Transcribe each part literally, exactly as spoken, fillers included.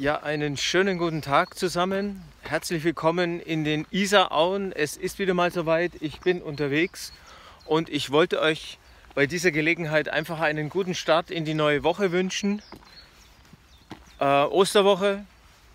Ja, einen schönen guten Tag zusammen. Herzlich willkommen in den Isarauen. Es ist wieder mal soweit. Ich bin unterwegs und ich wollte euch bei dieser Gelegenheit einfach einen guten Start in die neue Woche wünschen. Äh, Osterwoche.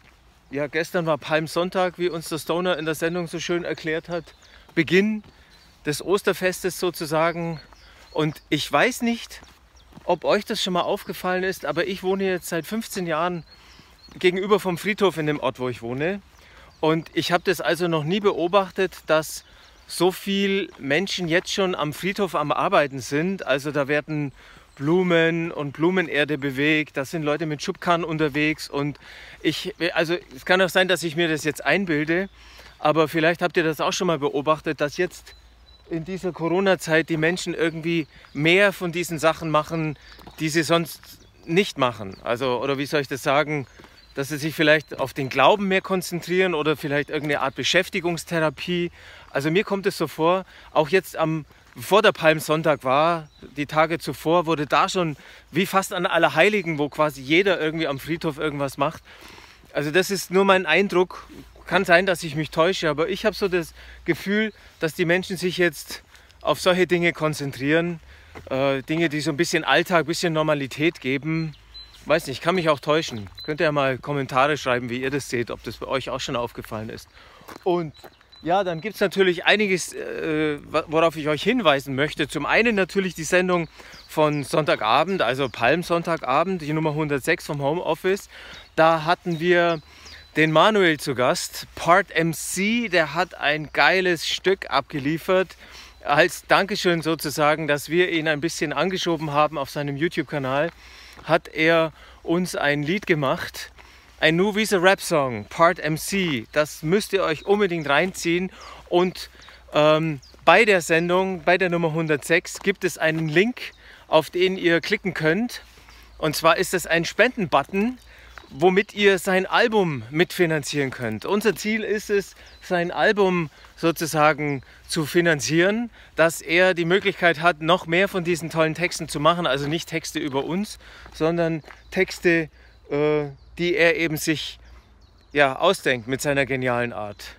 Ja, gestern war Palmsonntag, wie uns der Stoner in der Sendung so schön erklärt hat. Beginn des Osterfestes sozusagen. Und ich weiß nicht, ob euch das schon mal aufgefallen ist, aber ich wohne jetzt seit fünfzehn Jahren gegenüber vom Friedhof in dem Ort, wo ich wohne. Und ich habe das also noch nie beobachtet, dass so viele Menschen jetzt schon am Friedhof am Arbeiten sind. Also da werden Blumen und Blumenerde bewegt, da sind Leute mit Schubkarren unterwegs. Und ich, also es kann auch sein, dass ich mir das jetzt einbilde, aber vielleicht habt ihr das auch schon mal beobachtet, dass jetzt in dieser Corona-Zeit die Menschen irgendwie mehr von diesen Sachen machen, die sie sonst nicht machen. Also, oder wie soll ich das sagen, dass sie sich vielleicht auf den Glauben mehr konzentrieren oder vielleicht irgendeine Art Beschäftigungstherapie. Also mir kommt es so vor, auch jetzt am, bevor der Palmsonntag war, die Tage zuvor, wurde da schon wie fast an Allerheiligen, wo quasi jeder irgendwie am Friedhof irgendwas macht. Also das ist nur mein Eindruck. Kann sein, dass ich mich täusche, aber ich habe so das Gefühl, dass die Menschen sich jetzt auf solche Dinge konzentrieren. Äh, Dinge, die so ein bisschen Alltag, ein bisschen Normalität geben. Weiß nicht, kann mich auch täuschen. Könnt ihr ja mal Kommentare schreiben, wie ihr das seht, ob das bei euch auch schon aufgefallen ist. Und ja, dann gibt es natürlich einiges, äh, worauf ich euch hinweisen möchte. Zum einen natürlich die Sendung von Sonntagabend, also Palmsonntagabend, die Nummer hundertsechs vom Homeoffice. Da hatten wir den Manuel zu Gast, Part M C, der hat ein geiles Stück abgeliefert. Als Dankeschön sozusagen, dass wir ihn ein bisschen angeschoben haben auf seinem YouTube-Kanal, hat er uns ein Lied gemacht, ein New Visa Rap Song, Part M C. Das müsst ihr euch unbedingt reinziehen. Und ähm, bei der Sendung, bei der Nummer hundertsechs, gibt es einen Link, auf den ihr klicken könnt. Und zwar ist es ein Spenden-Button, womit ihr sein Album mitfinanzieren könnt. Unser Ziel ist es, sein Album sozusagen zu finanzieren, dass er die Möglichkeit hat, noch mehr von diesen tollen Texten zu machen. Also nicht Texte über uns, sondern Texte, äh, die er eben sich ja, ausdenkt mit seiner genialen Art.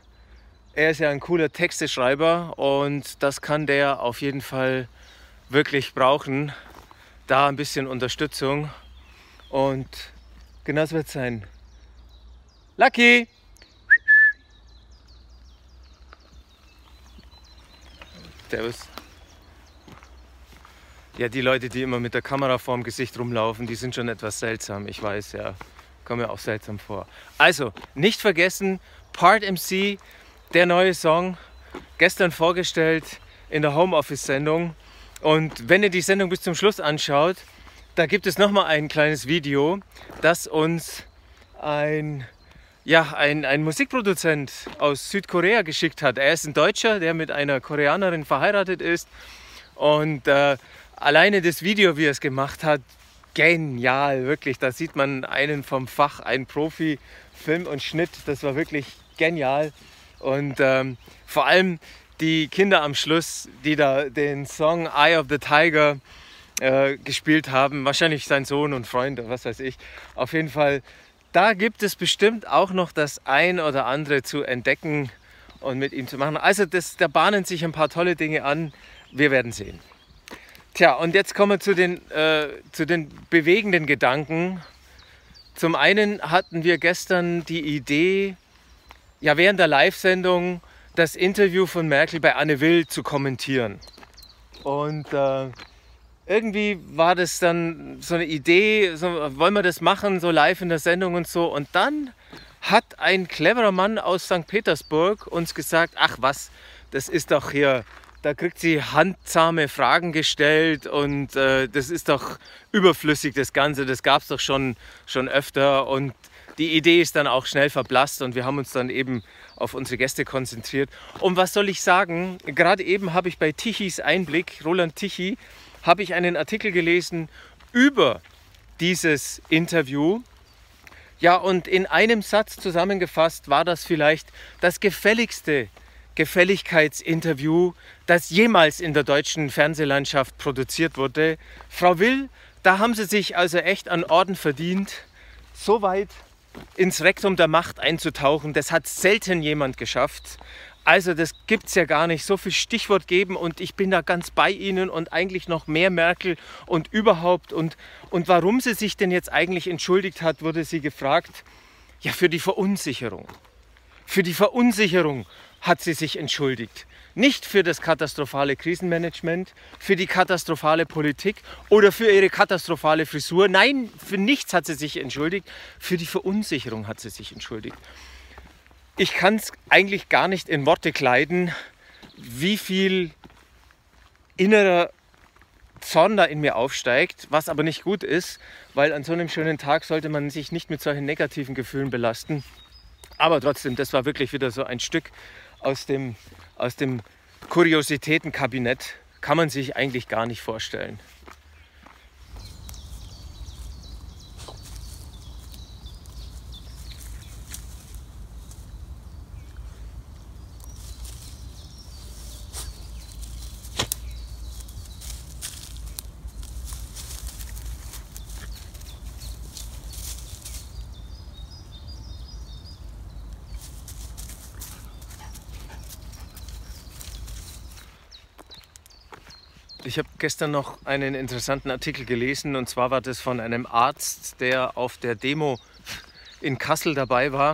Er ist ja ein cooler Texteschreiber und das kann der auf jeden Fall wirklich brauchen. Da ein bisschen Unterstützung und genau so wird es sein. Lucky! Servus. Ja, die Leute, die immer mit der Kamera vorm Gesicht rumlaufen, die sind schon etwas seltsam. Ich weiß, ja. Kommt mir auch seltsam vor. Also, nicht vergessen, Part M C, der neue Song, gestern vorgestellt in der Homeoffice-Sendung. Und wenn ihr die Sendung bis zum Schluss anschaut, da gibt es nochmal ein kleines Video, das uns ein, ja, ein, ein Musikproduzent aus Südkorea geschickt hat. Er ist ein Deutscher, der mit einer Koreanerin verheiratet ist. Und äh, alleine das Video, wie er es gemacht hat, genial, wirklich. Da sieht man einen vom Fach, einen Profi, Film und Schnitt. Das war wirklich genial. Und ähm, vor allem die Kinder am Schluss, die da den Song Eye of the Tiger äh, gespielt haben. Wahrscheinlich sein Sohn und Freund, was weiß ich. Auf jeden Fall, da gibt es bestimmt auch noch das ein oder andere zu entdecken und mit ihm zu machen. Also das, da bahnen sich ein paar tolle Dinge an. Wir werden sehen. Tja, und jetzt kommen wir zu den, äh, zu den bewegenden Gedanken. Zum einen hatten wir gestern die Idee, ja während der Live-Sendung das Interview von Merkel bei Anne Will zu kommentieren. Und äh, irgendwie war das dann so eine Idee, so, wollen wir das machen, so live in der Sendung und so. Und dann hat ein cleverer Mann aus Sankt Petersburg uns gesagt, ach was, das ist doch hier, da kriegt sie handzahme Fragen gestellt und äh, das ist doch überflüssig das Ganze, das gab es doch schon, schon öfter. Und die Idee ist dann auch schnell verblasst und wir haben uns dann eben auf unsere Gäste konzentriert. Und was soll ich sagen, gerade eben habe ich bei Tichys Einblick, Roland Tichy, habe ich einen Artikel gelesen über dieses Interview. Ja, und in einem Satz zusammengefasst war das vielleicht das gefälligste Gefälligkeitsinterview, das jemals in der deutschen Fernsehlandschaft produziert wurde. Frau Will, da haben Sie sich also echt einen Orden verdient. So weit ins Rektum der Macht einzutauchen, das hat selten jemand geschafft. Also das gibt es ja gar nicht, so viel Stichwort geben und ich bin da ganz bei Ihnen und eigentlich noch mehr Merkel und überhaupt. Und, und warum sie sich denn jetzt eigentlich entschuldigt hat, wurde sie gefragt. Ja, für die Verunsicherung. Für die Verunsicherung hat sie sich entschuldigt. Nicht für das katastrophale Krisenmanagement, für die katastrophale Politik oder für ihre katastrophale Frisur. Nein, für nichts hat sie sich entschuldigt. Für die Verunsicherung hat sie sich entschuldigt. Ich kann es eigentlich gar nicht in Worte kleiden, wie viel innerer Zorn da in mir aufsteigt, was aber nicht gut ist, weil an so einem schönen Tag sollte man sich nicht mit solchen negativen Gefühlen belasten. Aber trotzdem, das war wirklich wieder so ein Stück aus dem, aus dem Kuriositätenkabinett. Kann man sich eigentlich gar nicht vorstellen. Ich habe gestern noch einen interessanten Artikel gelesen und zwar war das von einem Arzt, der auf der Demo in Kassel dabei war.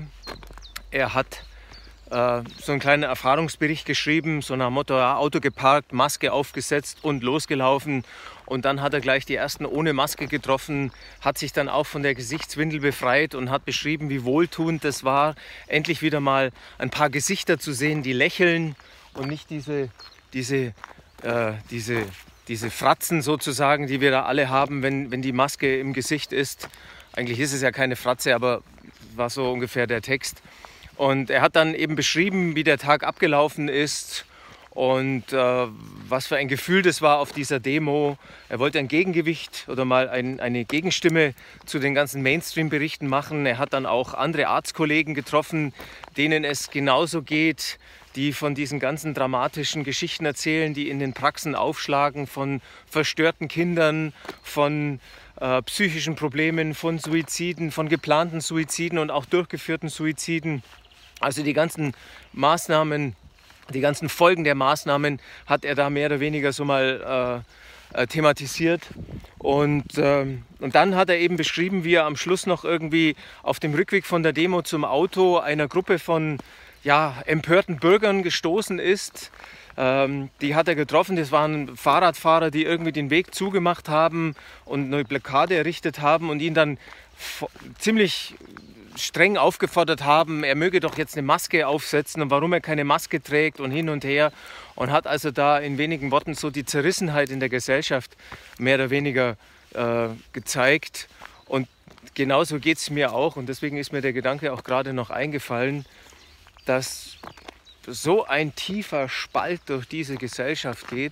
Er hat äh, so einen kleinen Erfahrungsbericht geschrieben, so nach dem Motto, ja, Auto geparkt, Maske aufgesetzt und losgelaufen. Und dann hat er gleich die ersten ohne Maske getroffen, hat sich dann auch von der Gesichtswindel befreit und hat beschrieben, wie wohltuend das war, endlich wieder mal ein paar Gesichter zu sehen, die lächeln und nicht diese, diese Äh, diese, diese Fratzen sozusagen, die wir da alle haben, wenn, wenn die Maske im Gesicht ist. Eigentlich ist es ja keine Fratze, aber war so ungefähr der Text. Und er hat dann eben beschrieben, wie der Tag abgelaufen ist und äh, was für ein Gefühl das war auf dieser Demo. Er wollte ein Gegengewicht oder mal ein, eine Gegenstimme zu den ganzen Mainstream-Berichten machen. Er hat dann auch andere Arztkollegen getroffen, denen es genauso geht, die von diesen ganzen dramatischen Geschichten erzählen, die in den Praxen aufschlagen, von verstörten Kindern, von äh, psychischen Problemen, von Suiziden, von geplanten Suiziden und auch durchgeführten Suiziden. Also die ganzen Maßnahmen, die ganzen Folgen der Maßnahmen hat er da mehr oder weniger so mal äh, äh, thematisiert. Und, ähm, und dann hat er eben beschrieben, wie er am Schluss noch irgendwie auf dem Rückweg von der Demo zum Auto einer Gruppe von ja, empörten Bürgern gestoßen ist. Ähm, die hat er getroffen. Das waren Fahrradfahrer, die irgendwie den Weg zugemacht haben und eine Blockade errichtet haben und ihn dann ziemlich streng aufgefordert haben, er möge doch jetzt eine Maske aufsetzen und warum er keine Maske trägt und hin und her. Und hat also da in wenigen Worten so die Zerrissenheit in der Gesellschaft mehr oder weniger äh, gezeigt. Und genauso geht es mir auch. Und deswegen ist mir der Gedanke auch gerade noch eingefallen, dass so ein tiefer Spalt durch diese Gesellschaft geht.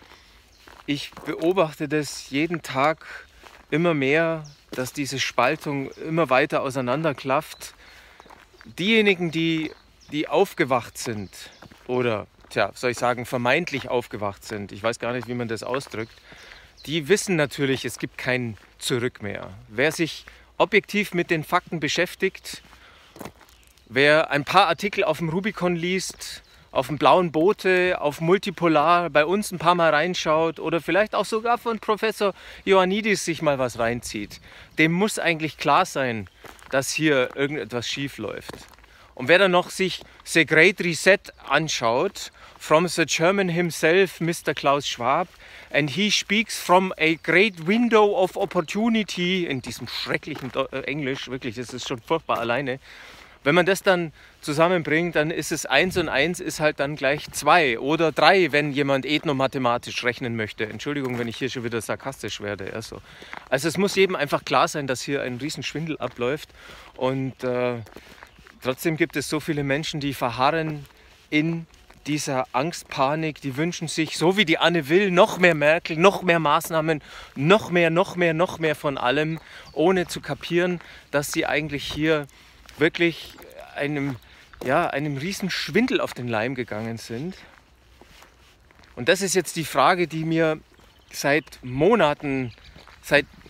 Ich beobachte das jeden Tag immer mehr, dass diese Spaltung immer weiter auseinanderklafft. Diejenigen, die, die aufgewacht sind oder, tja, soll ich sagen, vermeintlich aufgewacht sind, ich weiß gar nicht, wie man das ausdrückt, die wissen natürlich, es gibt kein Zurück mehr. Wer sich objektiv mit den Fakten beschäftigt, wer ein paar Artikel auf dem Rubicon liest, auf dem blauen Boote, auf Multipolar, bei uns ein paar Mal reinschaut oder vielleicht auch sogar von Professor Ioannidis sich mal was reinzieht, dem muss eigentlich klar sein, dass hier irgendetwas schief läuft. Und wer dann noch sich The Great Reset anschaut, from the German himself, Mister Klaus Schwab, and he speaks from a great window of opportunity, in diesem schrecklichen Englisch, wirklich, das ist schon furchtbar alleine. Wenn man das dann zusammenbringt, dann ist es eins und eins ist halt dann gleich zwei oder drei, wenn jemand ethnomathematisch rechnen möchte. Entschuldigung, wenn ich hier schon wieder sarkastisch werde. Also, also es muss jedem einfach klar sein, dass hier ein Riesenschwindel abläuft. Und äh, trotzdem gibt es so viele Menschen, die verharren in dieser Angstpanik. Die wünschen sich, so wie die Anne Will, noch mehr Merkel, noch mehr Maßnahmen, noch mehr, noch mehr, noch mehr von allem, ohne zu kapieren, dass sie eigentlich hier wirklich einem, ja, einem riesen Schwindel auf den Leim gegangen sind. Und das ist jetzt die Frage, die mir seit Monaten, seit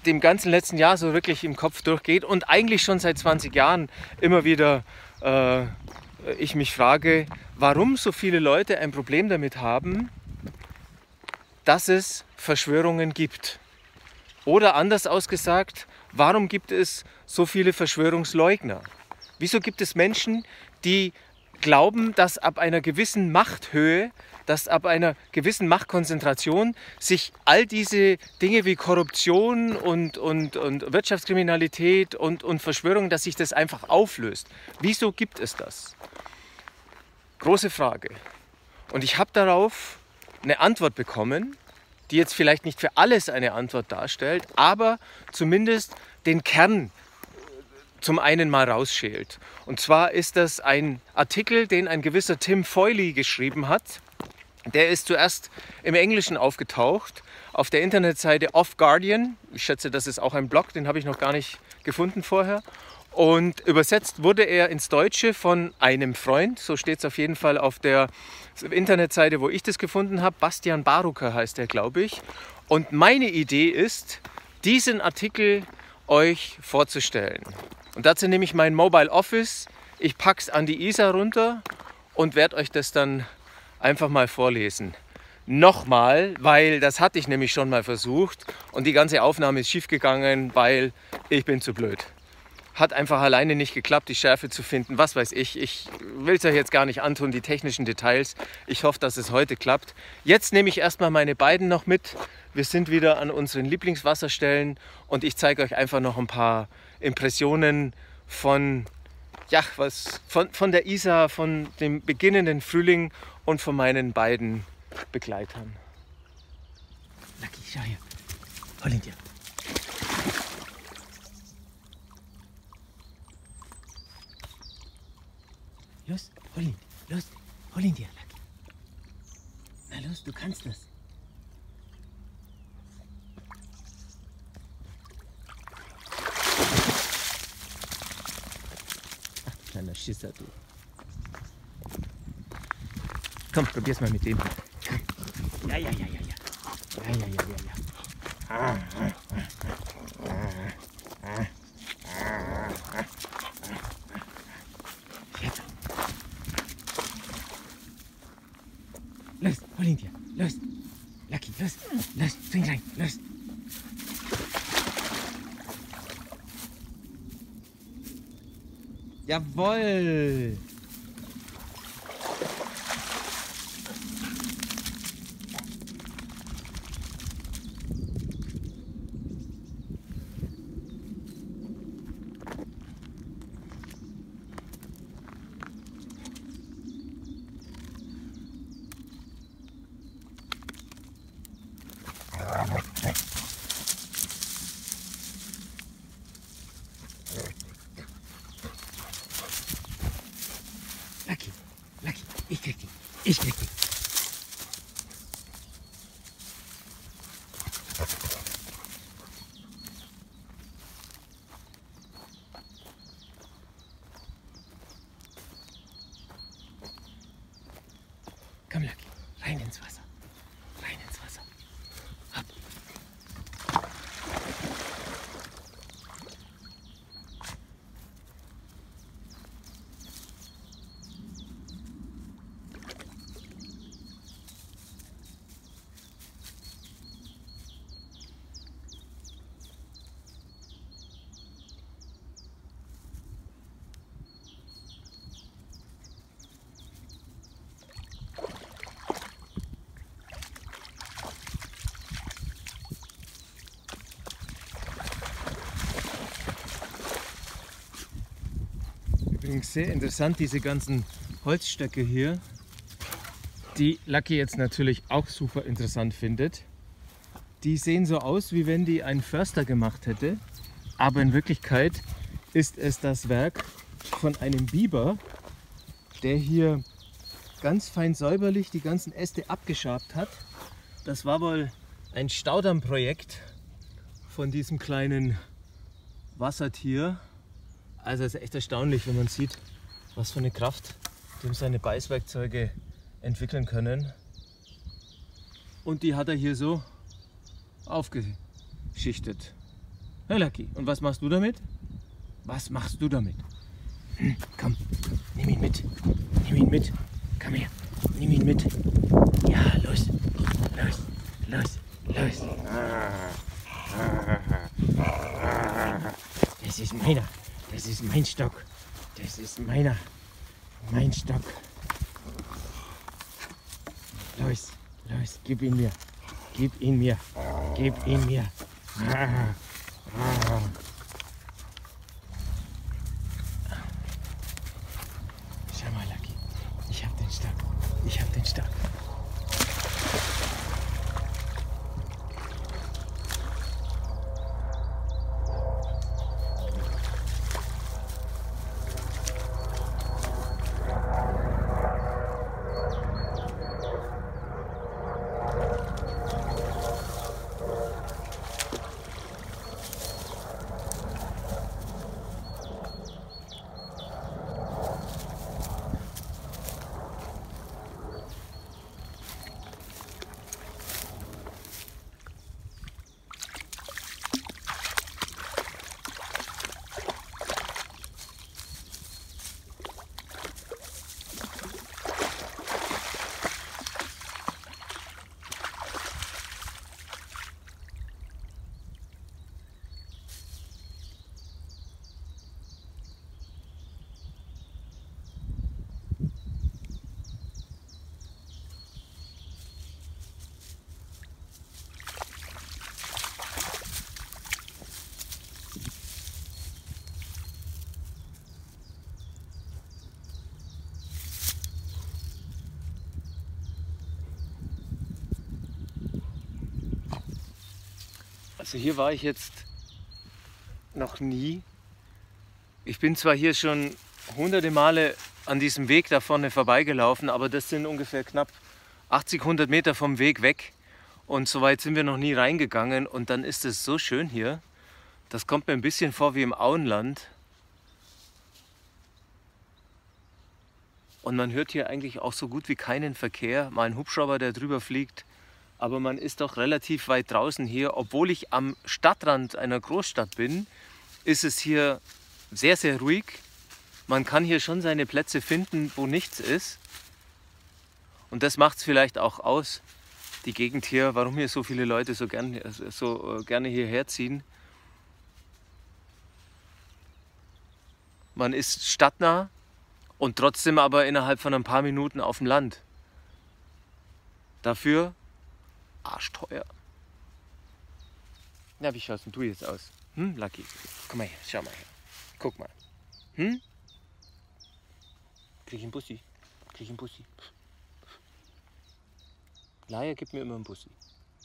dem ganzen letzten Jahr so wirklich im Kopf durchgeht und eigentlich schon seit zwanzig Jahren immer wieder äh, ich mich frage, warum so viele Leute ein Problem damit haben, dass es Verschwörungen gibt. Oder anders ausgesagt, warum gibt es so viele Verschwörungsleugner? Wieso gibt es Menschen, die glauben, dass ab einer gewissen Machthöhe, dass ab einer gewissen Machtkonzentration sich all diese Dinge wie Korruption und, und, und Wirtschaftskriminalität und, und Verschwörung, dass sich das einfach auflöst? Wieso gibt es das? Große Frage. Und ich habe darauf eine Antwort bekommen, die jetzt vielleicht nicht für alles eine Antwort darstellt, aber zumindest den Kern zum einen mal rausschält. Und zwar ist das ein Artikel, den ein gewisser Tim Foyley geschrieben hat. Der ist zuerst im Englischen aufgetaucht, auf der Internetseite Off Guardian. Ich schätze, das ist auch ein Blog, den habe ich noch gar nicht gefunden vorher. Und übersetzt wurde er ins Deutsche von einem Freund, so steht es auf jeden Fall auf der Internetseite, wo ich das gefunden habe. Bastian Barucker heißt er, glaube ich. Und meine Idee ist, diesen Artikel euch vorzustellen. Und dazu nehme ich mein Mobile Office, ich packe es an die Isar runter und werde euch das dann einfach mal vorlesen. Nochmal, weil das hatte ich nämlich schon mal versucht und die ganze Aufnahme ist schief gegangen, weil ich bin zu blöd. Hat einfach alleine nicht geklappt, die Schärfe zu finden, was weiß ich. Ich will es euch jetzt gar nicht antun, die technischen Details. Ich hoffe, dass es heute klappt. Jetzt nehme ich erstmal meine beiden noch mit. Wir sind wieder an unseren Lieblingswasserstellen und ich zeige euch einfach noch ein paar Impressionen von, ja, was, von, von der Isar, von dem beginnenden Frühling und von meinen beiden Begleitern. Lucky, schau hier. Hol ihn dir. Los, hol ihn. Los, hol ihn dir, Lucky. Na los, du kannst das. Ach, kleiner Schisser, du. Komm, probier's mal mit dem. Ja, ja, ja, ja, ja. Ja, ja, ja, ja, ja. Ah, ah, ah, ah, ah, ah, ah. Jetzt. Los, hol ihn dir. Los. Lucky, los. Los, spring rein. Los. Jawohl. Lucky, Lucky, ich krieg dich. Ich krieg dich. Komm, Lucky, rein ins Wasser. Rein ins Wasser. Hopp. Übrigens sehr interessant, diese ganzen Holzstöcke hier, die Lucky jetzt natürlich auch super interessant findet. Die sehen so aus, wie wenn die ein Förster gemacht hätte, aber in Wirklichkeit ist es das Werk von einem Biber, der hier ganz fein säuberlich die ganzen Äste abgeschabt hat. Das war wohl ein Staudammprojekt von diesem kleinen Wassertier. Also es ist echt erstaunlich, wenn man sieht, was für eine Kraft dem seine Beißwerkzeuge entwickeln können. Und die hat er hier so aufgeschichtet. Hey Lucky, und was machst du damit? Was machst du damit? Hm, komm, nimm ihn mit. Nimm ihn mit. Komm her, nimm ihn mit. Ja, los, los, los, los. Das ist meiner. Das ist mein Stock. Das ist meiner. Mein Stock. Los, los, gib ihn mir. Gib ihn mir. Gib ihn mir. Schau mal, Lucky. Ich hab den Stock. Ich hab den Stock. Also hier war ich jetzt noch nie. Ich bin zwar hier schon hunderte Male an diesem Weg da vorne vorbeigelaufen, aber das sind ungefähr knapp achtzig, hundert Meter vom Weg weg. Und so weit sind wir noch nie reingegangen. Und dann ist es so schön hier. Das kommt mir ein bisschen vor wie im Auenland. Und man hört hier eigentlich auch so gut wie keinen Verkehr. Mal ein Hubschrauber, der drüber fliegt. Aber man ist doch relativ weit draußen hier. Obwohl ich am Stadtrand einer Großstadt bin, ist es hier sehr, sehr ruhig. Man kann hier schon seine Plätze finden, wo nichts ist. Und das macht es vielleicht auch aus, die Gegend hier, warum hier so viele Leute so, gern, so gerne hierher ziehen. Man ist stadtnah und trotzdem aber innerhalb von ein paar Minuten auf dem Land. Dafür arschteuer. Na, wie schaust denn du jetzt aus? Hm, Lucky? Komm mal her, schau mal her. Guck mal. Hm? Krieg ich einen Bussi? Krieg ich einen Bussi? Laia gibt mir immer einen Bussi.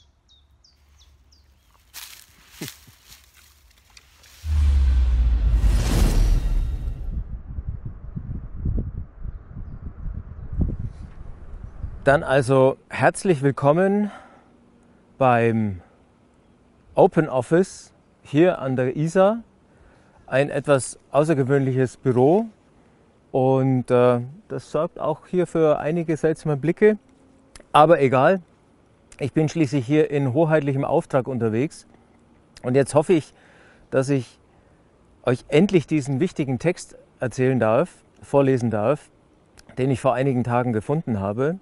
Dann also herzlich willkommen beim Open Office hier an der Isar. Ein etwas außergewöhnliches Büro und äh, das sorgt auch hier für einige seltsame Blicke. Aber egal, ich bin schließlich hier in hoheitlichem Auftrag unterwegs und jetzt hoffe ich, dass ich euch endlich diesen wichtigen Text erzählen darf, vorlesen darf, den ich vor einigen Tagen gefunden habe.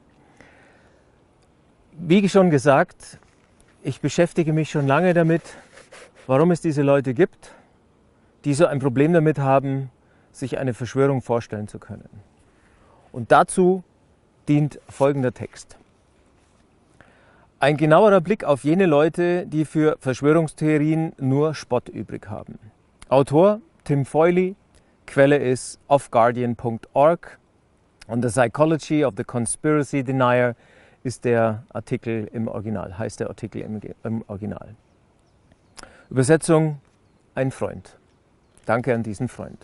Wie schon gesagt, ich beschäftige mich schon lange damit, warum es diese Leute gibt, die so ein Problem damit haben, sich eine Verschwörung vorstellen zu können. Und dazu dient folgender Text. Ein genauerer Blick auf jene Leute, die für Verschwörungstheorien nur Spott übrig haben. Autor Tim Foyley, Quelle ist off guardian punkt org und The Psychology of the Conspiracy Denier ist der Artikel im Original, heißt der Artikel im, im Original. Übersetzung: ein Freund. Danke an diesen Freund.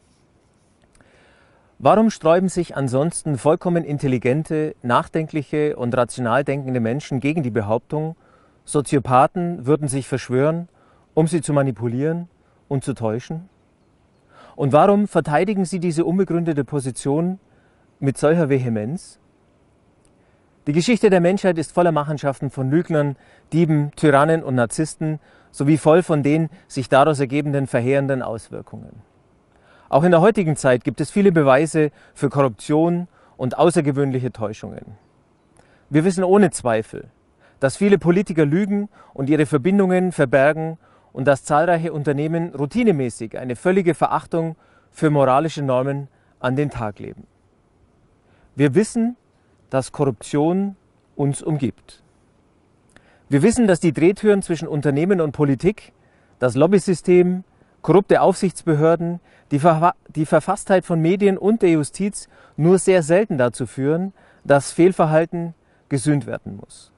Warum sträuben sich ansonsten vollkommen intelligente, nachdenkliche und rational denkende Menschen gegen die Behauptung, Soziopathen würden sich verschwören, um sie zu manipulieren und zu täuschen? Und warum verteidigen sie diese unbegründete Position mit solcher Vehemenz? Die Geschichte der Menschheit ist voller Machenschaften von Lügnern, Dieben, Tyrannen und Narzissten, sowie voll von den sich daraus ergebenden verheerenden Auswirkungen. Auch in der heutigen Zeit gibt es viele Beweise für Korruption und außergewöhnliche Täuschungen. Wir wissen ohne Zweifel, dass viele Politiker lügen und ihre Verbindungen verbergen und dass zahlreiche Unternehmen routinemäßig eine völlige Verachtung für moralische Normen an den Tag legen. Wir wissen, dass Korruption uns umgibt. Wir wissen, dass die Drehtüren zwischen Unternehmen und Politik, das Lobbysystem, korrupte Aufsichtsbehörden, die, Ver die Verfasstheit von Medien und der Justiz nur sehr selten dazu führen, dass Fehlverhalten gesühnt werden muss.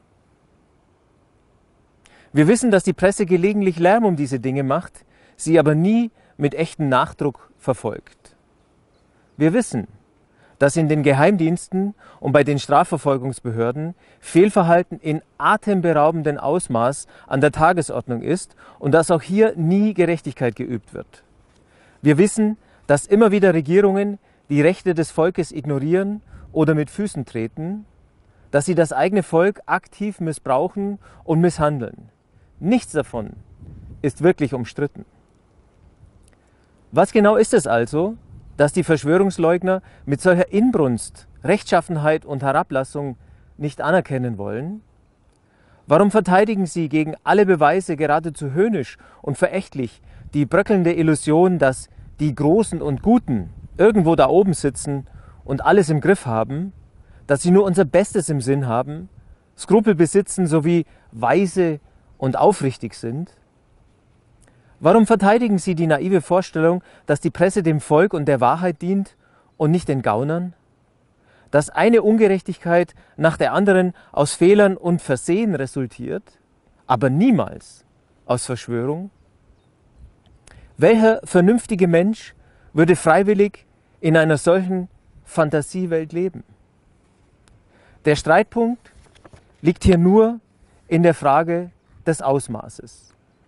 Wir wissen, dass die Presse gelegentlich Lärm um diese Dinge macht, sie aber nie mit echtem Nachdruck verfolgt. Wir wissen, dass in den Geheimdiensten und bei den Strafverfolgungsbehörden Fehlverhalten in atemberaubendem Ausmaß an der Tagesordnung ist und dass auch hier nie Gerechtigkeit geübt wird. Wir wissen, dass immer wieder Regierungen die Rechte des Volkes ignorieren oder mit Füßen treten, dass sie das eigene Volk aktiv missbrauchen und misshandeln. Nichts davon ist wirklich umstritten. Was genau ist es also, dass die Verschwörungsleugner mit solcher Inbrunst, Rechtschaffenheit und Herablassung nicht anerkennen wollen? Warum verteidigen sie gegen alle Beweise geradezu höhnisch und verächtlich die bröckelnde Illusion, dass die Großen und Guten irgendwo da oben sitzen und alles im Griff haben, dass sie nur unser Bestes im Sinn haben, Skrupel besitzen sowie weise und aufrichtig sind? Warum verteidigen sie die naive Vorstellung, dass die Presse dem Volk und der Wahrheit dient und nicht den Gaunern? Dass eine Ungerechtigkeit nach der anderen aus Fehlern und Versehen resultiert, aber niemals aus Verschwörung? Welcher vernünftige Mensch würde freiwillig in einer solchen Fantasiewelt leben? Der Streitpunkt liegt hier nur in der Frage des Ausmaßes.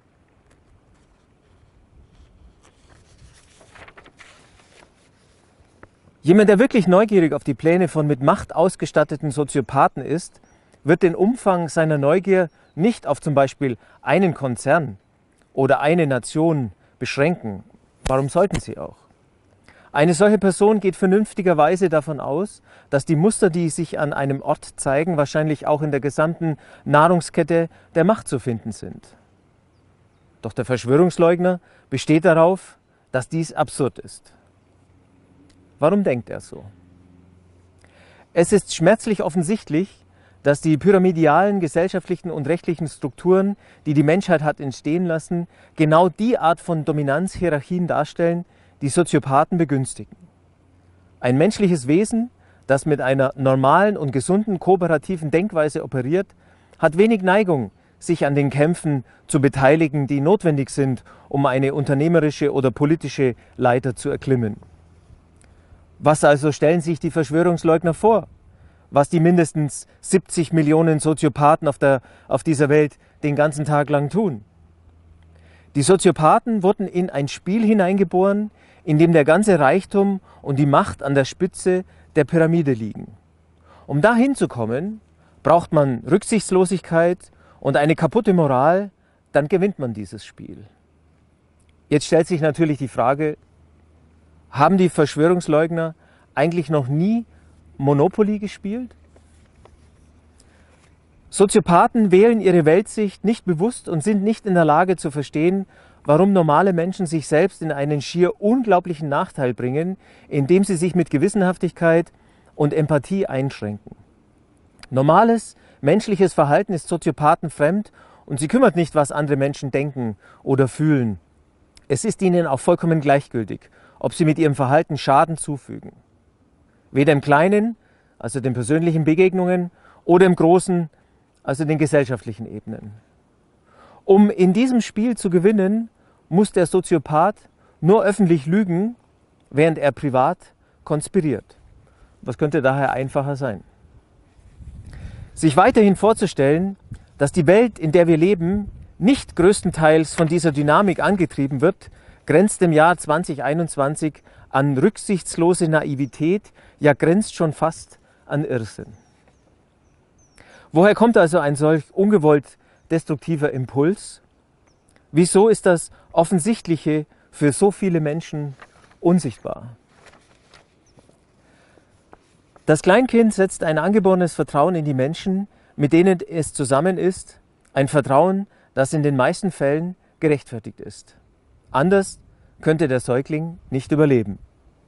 Jemand, der wirklich neugierig auf die Pläne von mit Macht ausgestatteten Soziopathen ist, wird den Umfang seiner Neugier nicht auf zum Beispiel einen Konzern oder eine Nation beschränken. Warum sollten sie auch? Eine solche Person geht vernünftigerweise davon aus, dass die Muster, die sich an einem Ort zeigen, wahrscheinlich auch in der gesamten Nahrungskette der Macht zu finden sind. Doch der Verschwörungsleugner besteht darauf, dass dies absurd ist. Warum denkt er so? Es ist schmerzlich offensichtlich, dass die pyramidalen gesellschaftlichen und rechtlichen Strukturen, die die Menschheit hat entstehen lassen, genau die Art von Dominanzhierarchien darstellen, die Soziopathen begünstigen. Ein menschliches Wesen, das mit einer normalen und gesunden kooperativen Denkweise operiert, hat wenig Neigung, sich an den Kämpfen zu beteiligen, die notwendig sind, um eine unternehmerische oder politische Leiter zu erklimmen. Was also stellen sich die Verschwörungsleugner vor, was die mindestens siebzig Millionen Soziopathen auf, der, auf dieser Welt den ganzen Tag lang tun? Die Soziopathen wurden in ein Spiel hineingeboren, in dem der ganze Reichtum und die Macht an der Spitze der Pyramide liegen. Um dahin zu kommen, braucht man Rücksichtslosigkeit und eine kaputte Moral, dann gewinnt man dieses Spiel. Jetzt stellt sich natürlich die Frage, haben die Verschwörungsleugner eigentlich noch nie Monopoly gespielt? Soziopathen wählen ihre Weltsicht nicht bewusst und sind nicht in der Lage zu verstehen, warum normale Menschen sich selbst in einen schier unglaublichen Nachteil bringen, indem sie sich mit Gewissenhaftigkeit und Empathie einschränken. Normales, menschliches Verhalten ist Soziopathen fremd und sie kümmert nicht, was andere Menschen denken oder fühlen. Es ist ihnen auch vollkommen gleichgültig, ob sie mit ihrem Verhalten Schaden zufügen. Weder im Kleinen, also den persönlichen Begegnungen, oder im Großen, also den gesellschaftlichen Ebenen. Um in diesem Spiel zu gewinnen, muss der Soziopath nur öffentlich lügen, während er privat konspiriert. Was könnte daher einfacher sein? Sich weiterhin vorzustellen, dass die Welt, in der wir leben, nicht größtenteils von dieser Dynamik angetrieben wird, grenzt im Jahr zweitausendeinundzwanzig an rücksichtslose Naivität, ja grenzt schon fast an Irrsinn. Woher kommt also ein solch ungewollt destruktiver Impuls? Wieso ist das Offensichtliche für so viele Menschen unsichtbar? Das Kleinkind setzt ein angeborenes Vertrauen in die Menschen, mit denen es zusammen ist, ein Vertrauen, das in den meisten Fällen gerechtfertigt ist. Anders könnte der Säugling nicht überleben.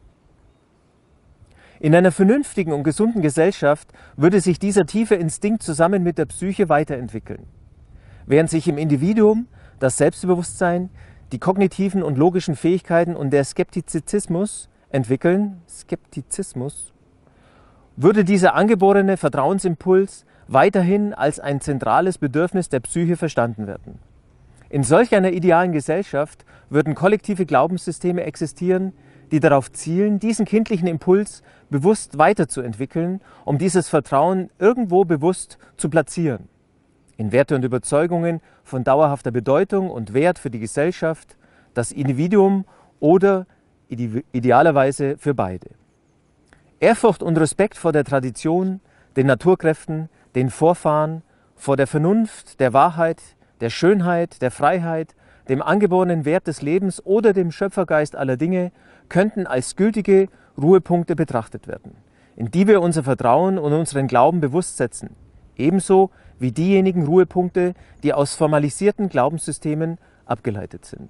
In einer vernünftigen und gesunden Gesellschaft würde sich dieser tiefe Instinkt zusammen mit der Psyche weiterentwickeln. Während sich im Individuum das Selbstbewusstsein, die kognitiven und logischen Fähigkeiten und der Skeptizismus entwickeln, Skeptizismus, würde dieser angeborene Vertrauensimpuls weiterhin als ein zentrales Bedürfnis der Psyche verstanden werden. In solch einer idealen Gesellschaft würden kollektive Glaubenssysteme existieren, die darauf zielen, diesen kindlichen Impuls bewusst weiterzuentwickeln, um dieses Vertrauen irgendwo bewusst zu platzieren. In Werte und Überzeugungen von dauerhafter Bedeutung und Wert für die Gesellschaft, das Individuum oder idealerweise für beide. Ehrfurcht und Respekt vor der Tradition, den Naturkräften, den Vorfahren, vor der Vernunft, der Wahrheit, der Schönheit, der Freiheit, dem angeborenen Wert des Lebens oder dem Schöpfergeist aller Dinge könnten als gültige Ruhepunkte betrachtet werden, in die wir unser Vertrauen und unseren Glauben bewusst setzen, ebenso wie diejenigen Ruhepunkte, die aus formalisierten Glaubenssystemen abgeleitet sind.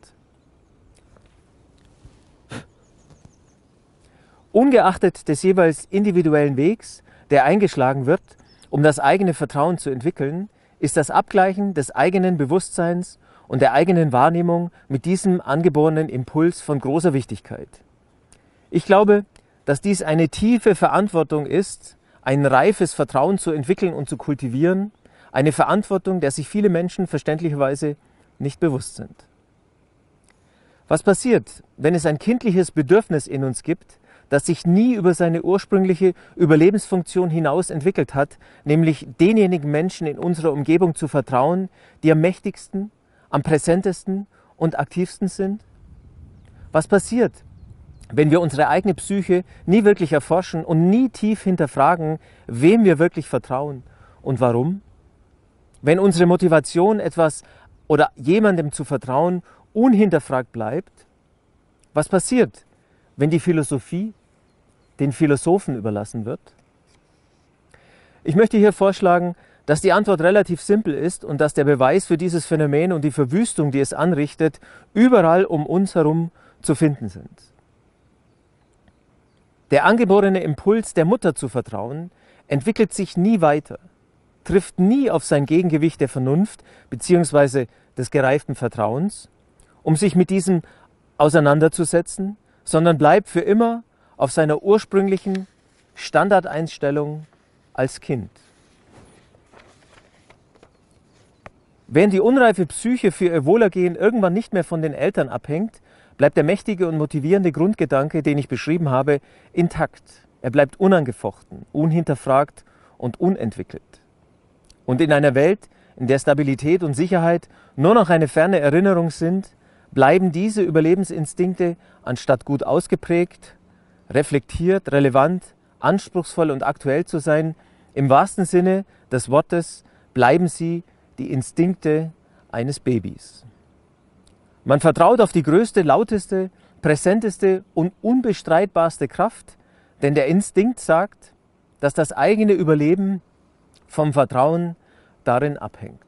Ungeachtet des jeweils individuellen Wegs, der eingeschlagen wird, um das eigene Vertrauen zu entwickeln, ist das Abgleichen des eigenen Bewusstseins und der eigenen Wahrnehmung mit diesem angeborenen Impuls von großer Wichtigkeit. Ich glaube, dass dies eine tiefe Verantwortung ist, ein reifes Vertrauen zu entwickeln und zu kultivieren, eine Verantwortung, der sich viele Menschen verständlicherweise nicht bewusst sind. Was passiert, wenn es ein kindliches Bedürfnis in uns gibt, das sich nie über seine ursprüngliche Überlebensfunktion hinaus entwickelt hat, nämlich denjenigen Menschen in unserer Umgebung zu vertrauen, die am mächtigsten, am präsentesten und aktivsten sind? Was passiert, wenn wir unsere eigene Psyche nie wirklich erforschen und nie tief hinterfragen, wem wir wirklich vertrauen und warum? Wenn unsere Motivation, etwas oder jemandem zu vertrauen, unhinterfragt bleibt? Was passiert, wenn die Philosophie den Philosophen überlassen wird? Ich möchte hier vorschlagen, dass die Antwort relativ simpel ist und dass der Beweis für dieses Phänomen und die Verwüstung, die es anrichtet, überall um uns herum zu finden sind. Der angeborene Impuls, der Mutter zu vertrauen, entwickelt sich nie weiter, trifft nie auf sein Gegengewicht der Vernunft bzw. des gereiften Vertrauens, um sich mit diesem auseinanderzusetzen, sondern bleibt für immer auf seiner ursprünglichen Standardeinstellung als Kind. Während die unreife Psyche für ihr Wohlergehen irgendwann nicht mehr von den Eltern abhängt, bleibt der mächtige und motivierende Grundgedanke, den ich beschrieben habe, intakt. Er bleibt unangefochten, unhinterfragt und unentwickelt. Und in einer Welt, in der Stabilität und Sicherheit nur noch eine ferne Erinnerung sind, bleiben diese Überlebensinstinkte, anstatt gut ausgeprägt, reflektiert, relevant, anspruchsvoll und aktuell zu sein, im wahrsten Sinne des Wortes bleiben sie die Instinkte eines Babys. Man vertraut auf die größte, lauteste, präsenteste und unbestreitbarste Kraft, denn der Instinkt sagt, dass das eigene Überleben vom Vertrauen darin abhängt.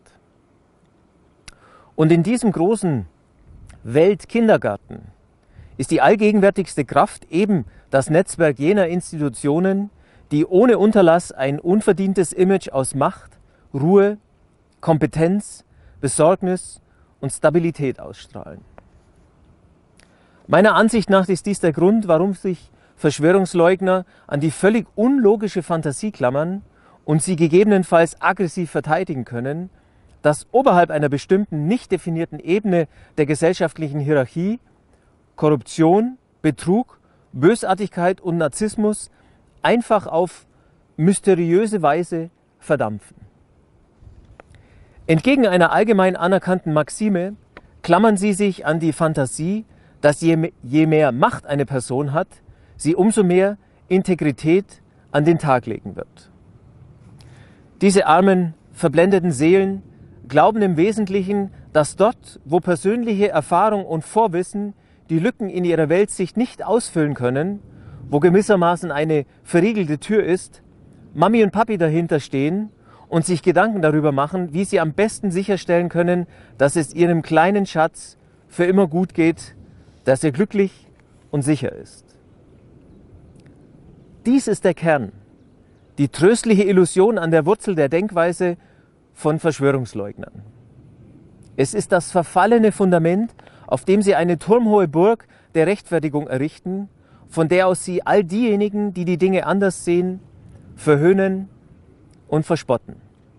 Und in diesem großen Weltkindergarten ist die allgegenwärtigste Kraft eben das Netzwerk jener Institutionen, die ohne Unterlass ein unverdientes Image aus Macht, Ruhe, Kompetenz, Besorgnis und Stabilität ausstrahlen. Meiner Ansicht nach ist dies der Grund, warum sich Verschwörungsleugner an die völlig unlogische Fantasie klammern und sie gegebenenfalls aggressiv verteidigen können, dass oberhalb einer bestimmten, nicht definierten Ebene der gesellschaftlichen Hierarchie Korruption, Betrug, Bösartigkeit und Narzissmus einfach auf mysteriöse Weise verdampfen. Entgegen einer allgemein anerkannten Maxime klammern sie sich an die Fantasie, dass je, je mehr Macht eine Person hat, sie umso mehr Integrität an den Tag legen wird. Diese armen verblendeten Seelen glauben im Wesentlichen, dass dort, wo persönliche Erfahrung und Vorwissen die Lücken in ihrer Weltsicht nicht ausfüllen können, wo gewissermaßen eine verriegelte Tür ist, Mami und Papi dahinter stehen und sich Gedanken darüber machen, wie sie am besten sicherstellen können, dass es ihrem kleinen Schatz für immer gut geht, dass er glücklich und sicher ist. Dies ist der Kern, die tröstliche Illusion an der Wurzel der Denkweise von Verschwörungsleugnern. Es ist das verfallene Fundament, auf dem sie eine turmhohe Burg der Rechtfertigung errichten, von der aus sie all diejenigen, die die Dinge anders sehen, verhöhnen und verspotten.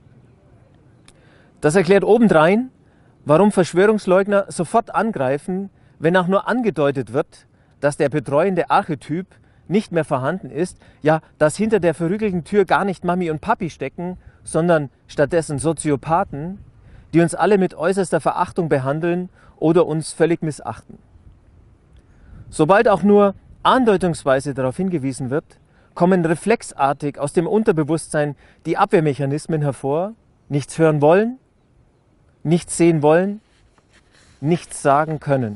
Das erklärt obendrein, warum Verschwörungsleugner sofort angreifen, wenn auch nur angedeutet wird, dass der betreuende Archetyp nicht mehr vorhanden ist, ja, dass hinter der verriegelten Tür gar nicht Mami und Papi stecken, sondern stattdessen Soziopathen, die uns alle mit äußerster Verachtung behandeln oder uns völlig missachten. Sobald auch nur andeutungsweise darauf hingewiesen wird, kommen reflexartig aus dem Unterbewusstsein die Abwehrmechanismen hervor, nichts hören wollen, nichts sehen wollen, nichts sagen können.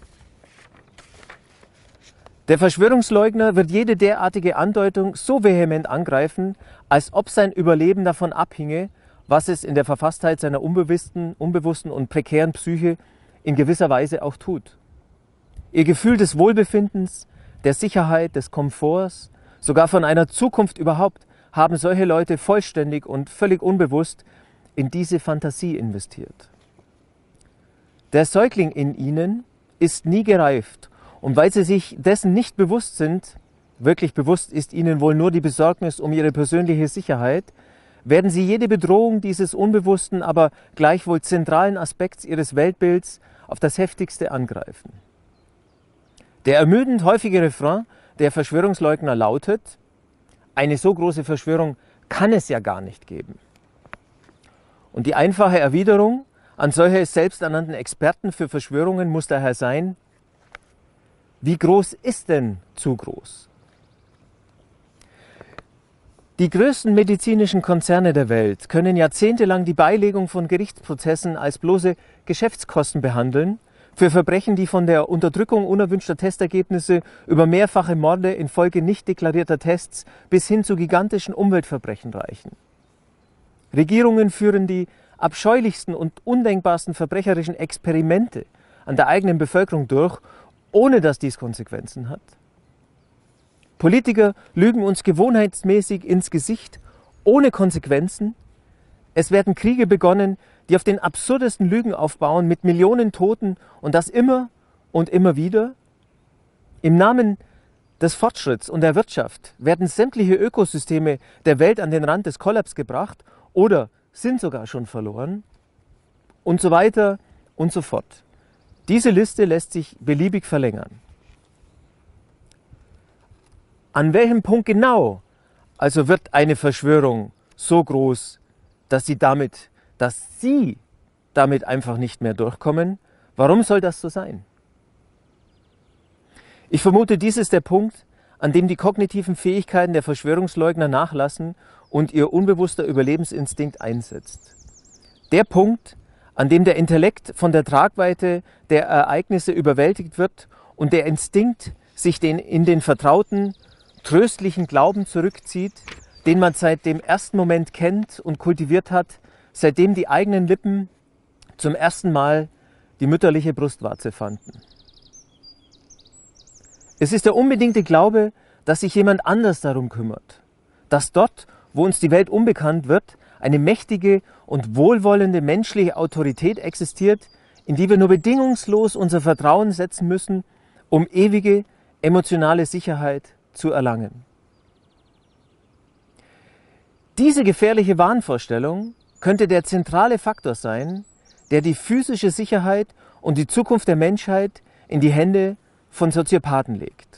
Der Verschwörungsleugner wird jede derartige Andeutung so vehement angreifen, als ob sein Überleben davon abhinge, was es in der Verfasstheit seiner unbewussten, unbewussten und prekären Psyche in gewisser Weise auch tut. Ihr Gefühl des Wohlbefindens, der Sicherheit, des Komforts, sogar von einer Zukunft überhaupt, haben solche Leute vollständig und völlig unbewusst in diese Fantasie investiert. Der Säugling in ihnen ist nie gereift, und weil sie sich dessen nicht bewusst sind, wirklich bewusst ist ihnen wohl nur die Besorgnis um ihre persönliche Sicherheit, werden sie jede Bedrohung dieses unbewussten, aber gleichwohl zentralen Aspekts ihres Weltbilds auf das heftigste angreifen. Der ermüdend häufige Refrain der Verschwörungsleugner lautet: Eine so große Verschwörung kann es ja gar nicht geben. Und die einfache Erwiderung an solche selbsternannten Experten für Verschwörungen muss daher sein: Wie groß ist denn zu groß? Die größten medizinischen Konzerne der Welt können jahrzehntelang die Beilegung von Gerichtsprozessen als bloße Geschäftskosten behandeln, für Verbrechen, die von der Unterdrückung unerwünschter Testergebnisse über mehrfache Morde infolge nicht deklarierter Tests bis hin zu gigantischen Umweltverbrechen reichen. Regierungen führen die abscheulichsten und undenkbarsten verbrecherischen Experimente an der eigenen Bevölkerung durch, ohne dass dies Konsequenzen hat. Politiker lügen uns gewohnheitsmäßig ins Gesicht, ohne Konsequenzen. Es werden Kriege begonnen, die auf den absurdesten Lügen aufbauen, mit Millionen Toten, und das immer und immer wieder. Im Namen des Fortschritts und der Wirtschaft werden sämtliche Ökosysteme der Welt an den Rand des Kollaps gebracht oder sind sogar schon verloren und so weiter und so fort. Diese Liste lässt sich beliebig verlängern. An welchem Punkt genau also wird eine Verschwörung so groß, dass sie damit, dass sie damit einfach nicht mehr durchkommen? Warum soll das so sein? Ich vermute, dies ist der Punkt, an dem die kognitiven Fähigkeiten der Verschwörungsleugner nachlassen und ihr unbewusster Überlebensinstinkt einsetzt. Der Punkt, an dem der Intellekt von der Tragweite der Ereignisse überwältigt wird und der Instinkt sich den, in den vertrauten, tröstlichen Glauben zurückzieht, den man seit dem ersten Moment kennt und kultiviert hat, seitdem die eigenen Lippen zum ersten Mal die mütterliche Brustwarze fanden. Es ist der unbedingte Glaube, dass sich jemand anders darum kümmert, dass dort, wo uns die Welt unbekannt wird, eine mächtige und wohlwollende menschliche Autorität existiert, in die wir nur bedingungslos unser Vertrauen setzen müssen, um ewige emotionale Sicherheit zu erlangen. Diese gefährliche Wahnvorstellung könnte der zentrale Faktor sein, der die physische Sicherheit und die Zukunft der Menschheit in die Hände von Soziopathen legt.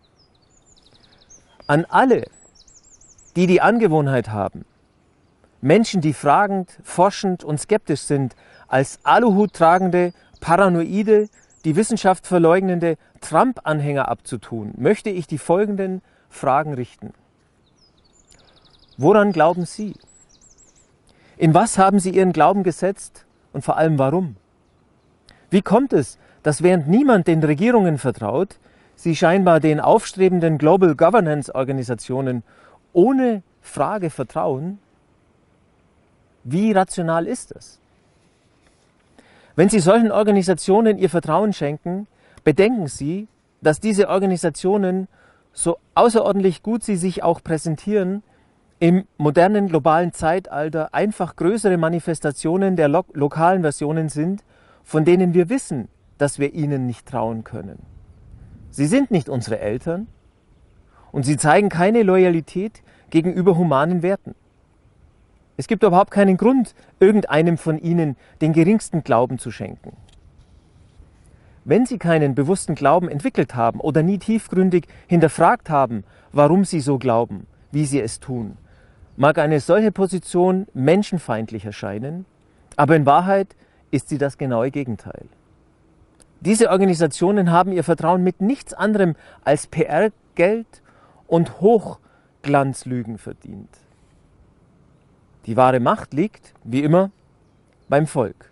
An alle, die die Angewohnheit haben, Menschen, die fragend, forschend und skeptisch sind, als Aluhut tragende, paranoide, die Wissenschaft verleugnende Trump-Anhänger abzutun, möchte ich die folgenden Fragen richten. Woran glauben Sie? In was haben sie ihren Glauben gesetzt und vor allem warum? Wie kommt es, dass während niemand den Regierungen vertraut, sie scheinbar den aufstrebenden Global Governance Organisationen ohne Frage vertrauen? Wie rational ist das? Wenn Sie solchen Organisationen Ihr Vertrauen schenken, bedenken Sie, dass diese Organisationen, so außerordentlich gut sie sich auch präsentieren, im modernen globalen Zeitalter einfach größere Manifestationen der lo- lokalen Versionen sind, von denen wir wissen, dass wir ihnen nicht trauen können. Sie sind nicht unsere Eltern und sie zeigen keine Loyalität gegenüber humanen Werten. Es gibt überhaupt keinen Grund, irgendeinem von ihnen den geringsten Glauben zu schenken. Wenn sie keinen bewussten Glauben entwickelt haben oder nie tiefgründig hinterfragt haben, warum sie so glauben, wie sie es tun, mag eine solche Position menschenfeindlich erscheinen, aber in Wahrheit ist sie das genaue Gegenteil. Diese Organisationen haben ihr Vertrauen mit nichts anderem als P R-Geld und Hochglanzlügen verdient. Die wahre Macht liegt, wie immer, beim Volk.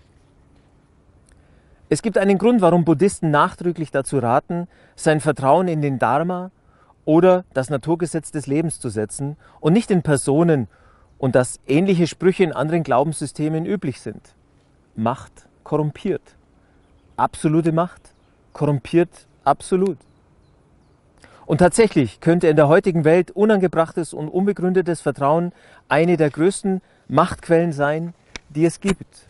Es gibt einen Grund, warum Buddhisten nachdrücklich dazu raten, sein Vertrauen in den Dharma oder das Naturgesetz des Lebens zu setzen und nicht in Personen, und dass ähnliche Sprüche in anderen Glaubenssystemen üblich sind. Macht korrumpiert. Absolute Macht korrumpiert absolut. Und tatsächlich könnte in der heutigen Welt unangebrachtes und unbegründetes Vertrauen eine der größten Machtquellen sein, die es gibt.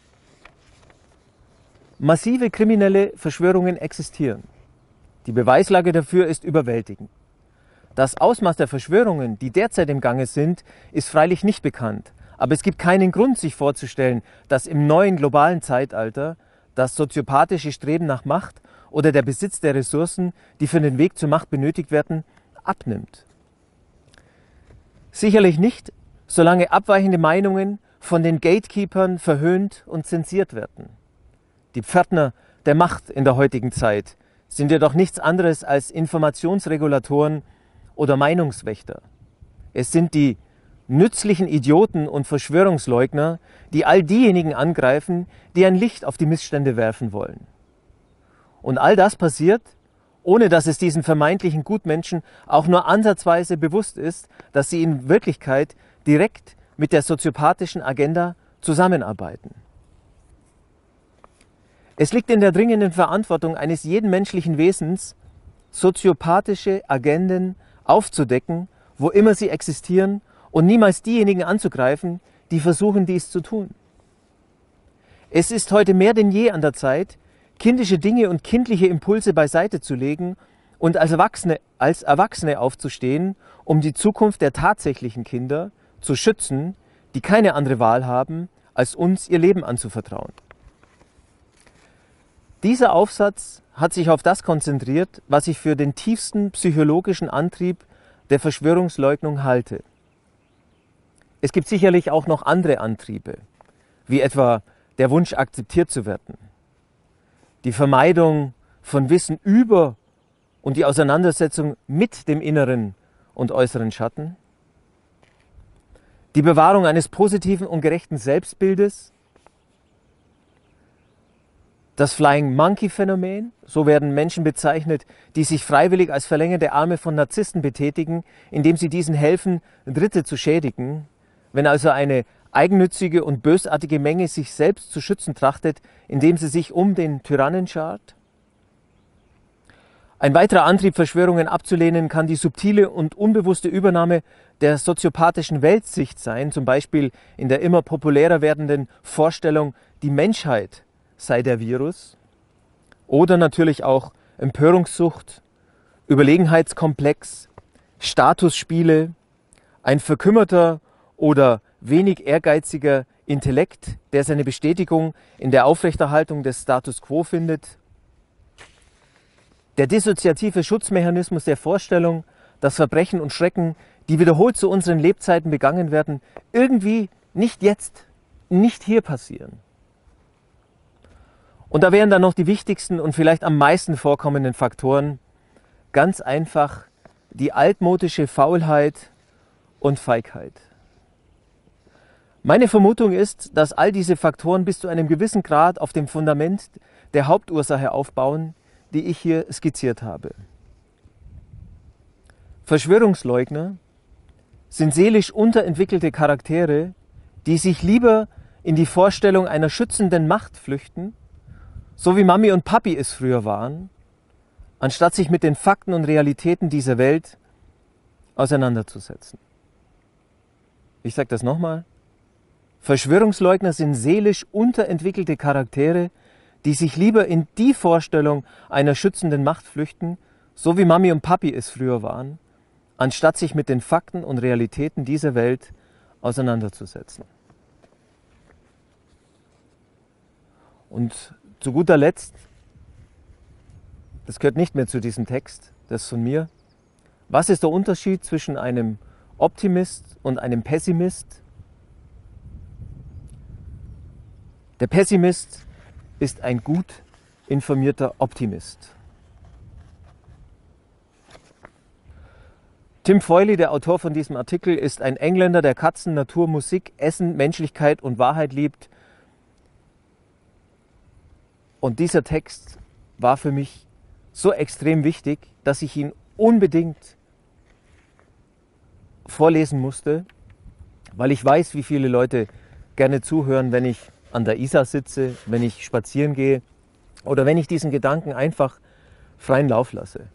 Massive kriminelle Verschwörungen existieren. Die Beweislage dafür ist überwältigend. Das Ausmaß der Verschwörungen, die derzeit im Gange sind, ist freilich nicht bekannt. Aber es gibt keinen Grund, sich vorzustellen, dass im neuen globalen Zeitalter das soziopathische Streben nach Macht oder der Besitz der Ressourcen, die für den Weg zur Macht benötigt werden, abnimmt. Sicherlich nicht, solange abweichende Meinungen von den Gatekeepern verhöhnt und zensiert werden. Die Pförtner der Macht in der heutigen Zeit sind jedoch nichts anderes als Informationsregulatoren oder Meinungswächter. Es sind die nützlichen Idioten und Verschwörungsleugner, die all diejenigen angreifen, die ein Licht auf die Missstände werfen wollen. Und all das passiert, ohne dass es diesen vermeintlichen Gutmenschen auch nur ansatzweise bewusst ist, dass sie in Wirklichkeit direkt mit der soziopathischen Agenda zusammenarbeiten. Es liegt in der dringenden Verantwortung eines jeden menschlichen Wesens, soziopathische Agenden aufzudecken, wo immer sie existieren, und niemals diejenigen anzugreifen, die versuchen, dies zu tun. Es ist heute mehr denn je an der Zeit, kindische Dinge und kindliche Impulse beiseite zu legen und als Erwachsene, als Erwachsene aufzustehen, um die Zukunft der tatsächlichen Kinder zu schützen, die keine andere Wahl haben, als uns ihr Leben anzuvertrauen. Dieser Aufsatz hat sich auf das konzentriert, was ich für den tiefsten psychologischen Antrieb der Verschwörungsleugnung halte. Es gibt sicherlich auch noch andere Antriebe, wie etwa der Wunsch, akzeptiert zu werden, die Vermeidung von Wissen über und die Auseinandersetzung mit dem inneren und äußeren Schatten, die Bewahrung eines positiven und gerechten Selbstbildes, das Flying Monkey Phänomen, so werden Menschen bezeichnet, die sich freiwillig als verlängerte Arme von Narzissten betätigen, indem sie diesen helfen, Dritte zu schädigen. Wenn also eine eigennützige und bösartige Menge sich selbst zu schützen trachtet, indem sie sich um den Tyrannen schart. Ein weiterer Antrieb, Verschwörungen abzulehnen, kann die subtile und unbewusste Übernahme der soziopathischen Weltsicht sein, zum Beispiel in der immer populärer werdenden Vorstellung, die Menschheit sei der Virus. Oder natürlich auch Empörungssucht, Überlegenheitskomplex, Statusspiele, ein verkümmerter oder wenig ehrgeiziger Intellekt, der seine Bestätigung in der Aufrechterhaltung des Status quo findet. Der dissoziative Schutzmechanismus der Vorstellung, dass Verbrechen und Schrecken, die wiederholt zu unseren Lebzeiten begangen werden, irgendwie nicht jetzt, nicht hier passieren. Und da wären dann noch die wichtigsten und vielleicht am meisten vorkommenden Faktoren, ganz einfach die altmodische Faulheit und Feigheit. Meine Vermutung ist, dass all diese Faktoren bis zu einem gewissen Grad auf dem Fundament der Hauptursache aufbauen, die ich hier skizziert habe. Verschwörungsleugner sind seelisch unterentwickelte Charaktere, die sich lieber in die Vorstellung einer schützenden Macht flüchten, so wie Mami und Papi es früher waren, anstatt sich mit den Fakten und Realitäten dieser Welt auseinanderzusetzen. Ich sage das nochmal. Verschwörungsleugner sind seelisch unterentwickelte Charaktere, die sich lieber in die Vorstellung einer schützenden Macht flüchten, so wie Mami und Papi es früher waren, anstatt sich mit den Fakten und Realitäten dieser Welt auseinanderzusetzen. Und zu guter Letzt, das gehört nicht mehr zu diesem Text, das ist von mir. Was ist der Unterschied zwischen einem Optimist und einem Pessimist? Der Pessimist ist ein gut informierter Optimist. Tim Foyley, der Autor von diesem Artikel, ist ein Engländer, der Katzen, Natur, Musik, Essen, Menschlichkeit und Wahrheit liebt. Und dieser Text war für mich so extrem wichtig, dass ich ihn unbedingt vorlesen musste, weil ich weiß, wie viele Leute gerne zuhören, wenn ich an der Isar sitze, wenn ich spazieren gehe oder wenn ich diesen Gedanken einfach freien Lauf lasse.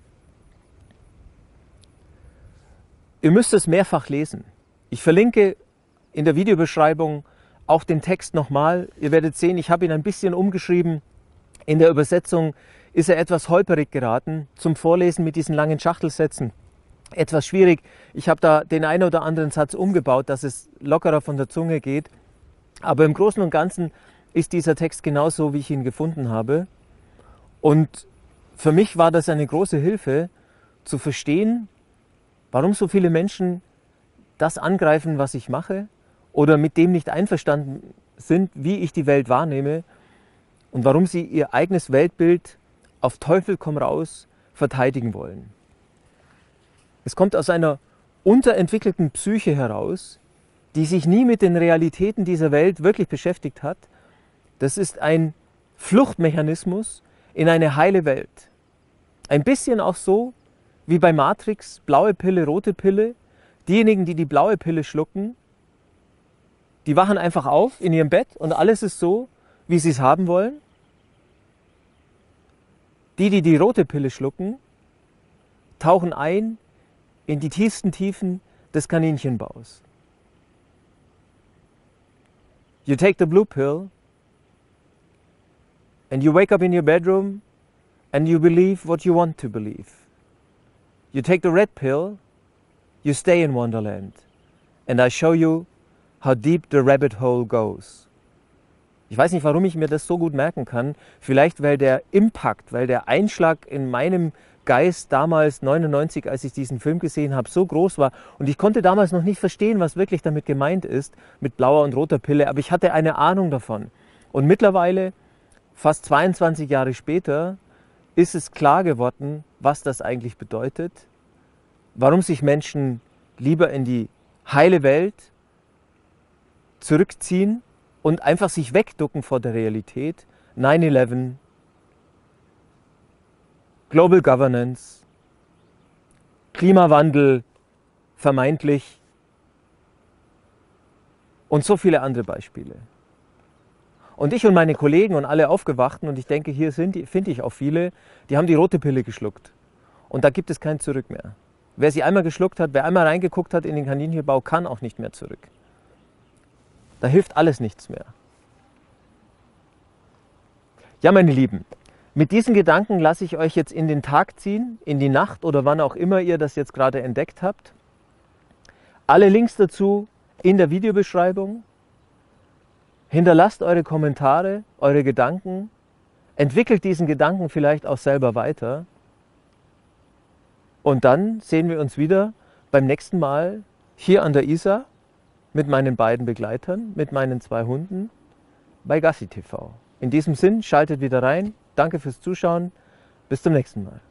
Ihr müsst es mehrfach lesen. Ich verlinke in der Videobeschreibung auch den Text nochmal. Ihr werdet sehen, ich habe ihn ein bisschen umgeschrieben. In der Übersetzung ist er etwas holperig geraten. Zum Vorlesen mit diesen langen Schachtelsätzen etwas schwierig. Ich habe da den einen oder anderen Satz umgebaut, dass es lockerer von der Zunge geht. Aber im Großen und Ganzen ist dieser Text genauso, wie ich ihn gefunden habe. Und für mich war das eine große Hilfe, zu verstehen, warum so viele Menschen das angreifen, was ich mache, oder mit dem nicht einverstanden sind, wie ich die Welt wahrnehme, und warum sie ihr eigenes Weltbild auf Teufel komm raus verteidigen wollen. Es kommt aus einer unterentwickelten Psyche heraus, die sich nie mit den Realitäten dieser Welt wirklich beschäftigt hat. Das ist ein Fluchtmechanismus in eine heile Welt. Ein bisschen auch so wie bei Matrix, blaue Pille, rote Pille. Diejenigen, die die blaue Pille schlucken, die wachen einfach auf in ihrem Bett und alles ist so, wie sie es haben wollen. Die, die die rote Pille schlucken, tauchen ein in die tiefsten Tiefen des Kaninchenbaus. You take the blue pill and you wake up in your bedroom and you believe what you want to believe. You take the red pill, you stay in Wonderland and I show you how deep the rabbit hole goes. Ich weiß nicht, warum ich mir das so gut merken kann. Vielleicht, weil der Impact, weil der Einschlag in meinem Geist damals neunundneunzig, als ich diesen Film gesehen habe, so groß war. Und ich konnte damals noch nicht verstehen, was wirklich damit gemeint ist, mit blauer und roter Pille. Aber ich hatte eine Ahnung davon. Und mittlerweile, fast zweiundzwanzig Jahre später, ist es klar geworden, was das eigentlich bedeutet. Warum sich Menschen lieber in die heile Welt zurückziehen und einfach sich wegducken vor der Realität. neun elf, Global Governance, Klimawandel, vermeintlich und so viele andere Beispiele. Und ich und meine Kollegen und alle Aufgewachten, und ich denke, hier sind die, finde ich auch viele, die haben die rote Pille geschluckt. Und da gibt es kein Zurück mehr. Wer sie einmal geschluckt hat, wer einmal reingeguckt hat in den Kaninchenbau, kann auch nicht mehr zurück. Da hilft alles nichts mehr. Ja, meine Lieben, mit diesen Gedanken lasse ich euch jetzt in den Tag ziehen, in die Nacht oder wann auch immer ihr das jetzt gerade entdeckt habt. Alle Links dazu in der Videobeschreibung. Hinterlasst eure Kommentare, eure Gedanken. Entwickelt diesen Gedanken vielleicht auch selber weiter. Und dann sehen wir uns wieder beim nächsten Mal hier an der Isar mit meinen beiden Begleitern, mit meinen zwei Hunden bei Gassi T V. In diesem Sinn, schaltet wieder rein. Danke fürs Zuschauen. Bis zum nächsten Mal.